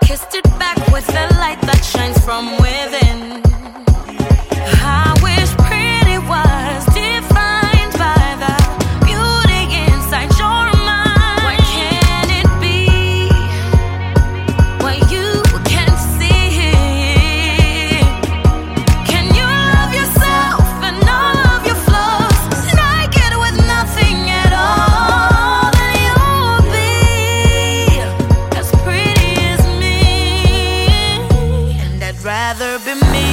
kissed it back with the light that shines from within. I wish pretty was defined by the beauty inside your mind. Why can't it be what you can see? Can you love yourself and all of your flaws, naked with nothing at all? Then you'll be as pretty as me, and I'd rather be me.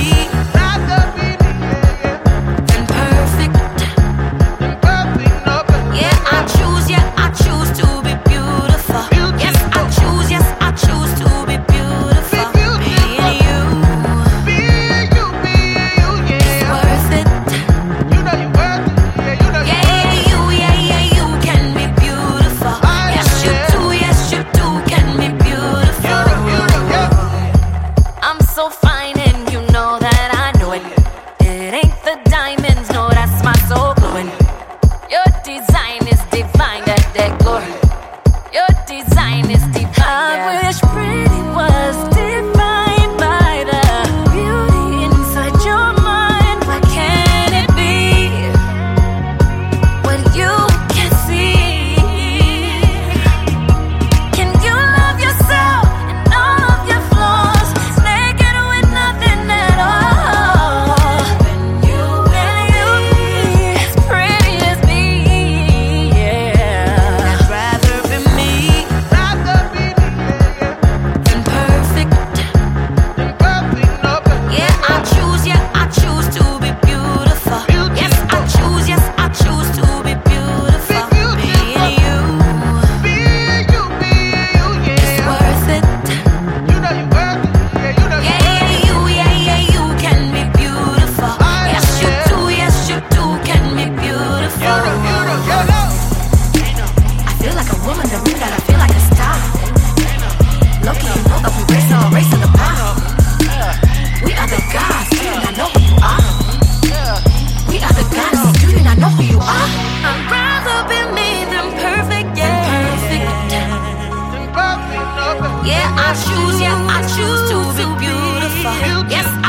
So fine and you know that I know it. It ain't the diamonds, no, that's my soul glowing. Your design is divine, that decor. Your design is divine. I wish pretty was defined by the beauty inside your mind. Why can't it be what you can see? Can you love yourself and all of your flaws, naked with nothing at all? Then you'll be as pretty as me, yeah. I'd rather be me than perfect. Yeah, I choose to be beautiful. Yes, I choose to be beautiful. Being you is worth it. Yeah, you can be beautiful. Yes, you do, can be beautiful. I feel like a woman, the moon that I feel like a star. Loki, you know that we race to the bar. We are the gods, do you not know who you are? We are the gods, do you not know who you are? I'd rather be me than perfect, yeah. Yeah, I choose to be beautiful. Yes,